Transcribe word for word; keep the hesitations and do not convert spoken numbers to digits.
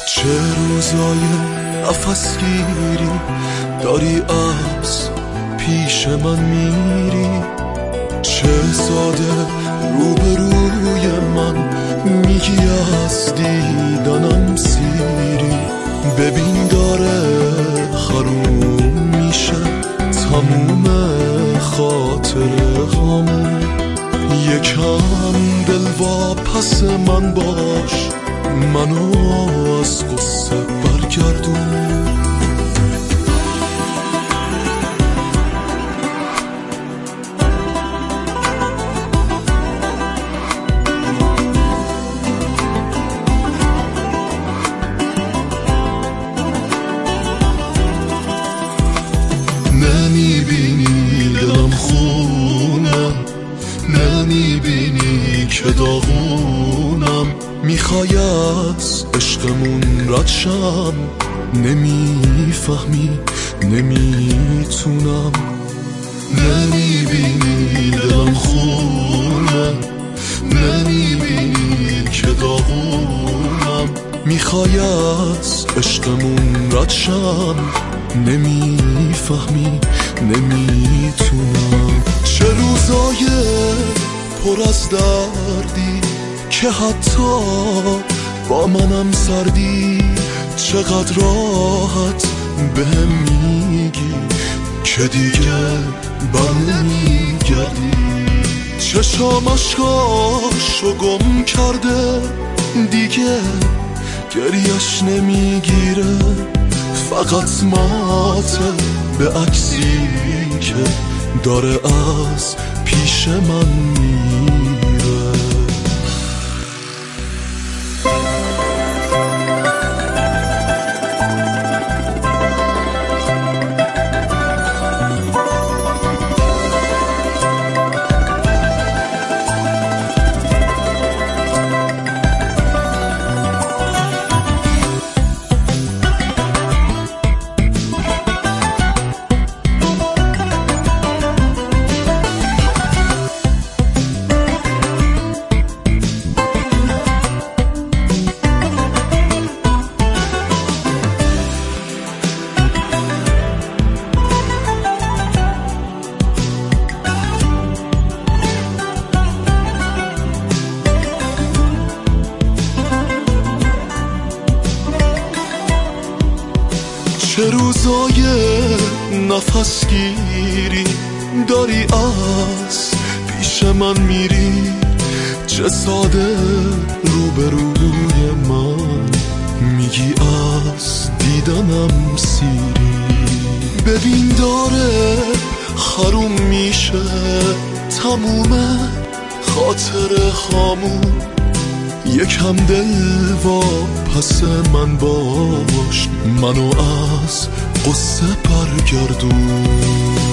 چه روزای نفس گیری داری از پیش من میری، چه ساده روبروی من میگی از دیدنم سیری. ببین داره حروم میشه تموم خاطره هامون، یکم دل واپس من باش، منو از قصه برگردون. نمیبینی دلم خونم، نمیبینی که داغونم، میخوای از عشقمون رد شم، نمیفهمی نمیتونم. نمیبینی دلم خونم، نمیبینی که داغونم، میخوای از عشقمون رد شم، نمیفهمی نمیتونم. چه روزای پر از دردی که حتی با منم سردی، چقدر راحت بهم میگی که دیگه بر نمیگردی. چشام اشکاشو گم کرده دیگه گریش نمیگیره، فقط ماته به عکسی که داره از پیش من میره. چه روزای نفس گیری داری از پیش من میری، چه ساده روبروی من میگی از دیدنم سیری. ببین داره حروم میشه تموم خاطر خامون، یکم دل واپس من باش، منو از قصه برگردون.